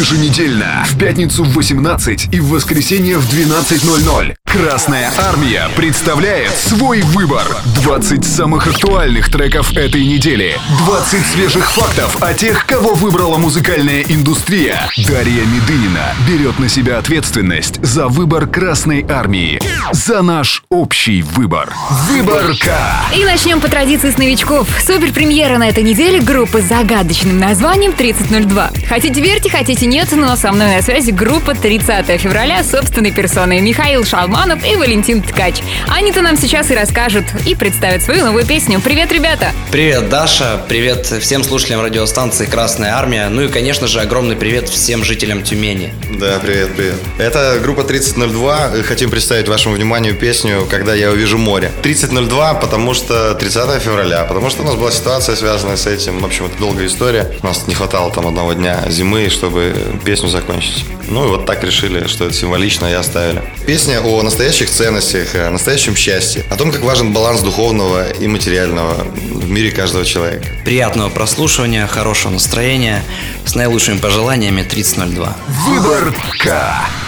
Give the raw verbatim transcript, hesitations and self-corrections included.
еженедельно в пятницу в восемнадцать и в воскресенье в двенадцать ноль ноль. Красная Армия представляет свой выбор. двадцать самых актуальных треков этой недели. двадцать свежих фактов о тех, кого выбрала музыкальная индустрия. Дарья Медынина берет на себя ответственность за выбор Красной Армии. За наш общий выбор. Выборка. И начнем по традиции с новичков. Супер-премьера на этой неделе группы с загадочным названием тридцать ноль два. Хотите верьте, хотите нет, но со мной на связи группа тридцатого февраля собственной персоной Михаил Шалманов и Валентин Ткач. Они-то нам сейчас и расскажут, и представят свою новую песню. Привет, ребята! Привет, Даша! Привет всем слушателям радиостанции «Красная Армия». Ну и, конечно же, огромный привет всем жителям Тюмени. Да, привет, привет. Это группа тридцать ноль два. Хотим представить вашему вниманию песню «Когда я увижу море». тридцать ноль два, потому что тридцатого февраля, потому что у нас была ситуация, связанная с этим. В общем, это долгая история. У нас не хватало там одного дня зимы, чтобы песню закончить. Ну и вот так решили, что это символично, и оставили. Песня о настоящих ценностях, о настоящем счастье, о том, как важен баланс духовного и материального в мире каждого человека. Приятного прослушивания, хорошего настроения, с наилучшими пожеланиями тридцать ноль два. Выборка.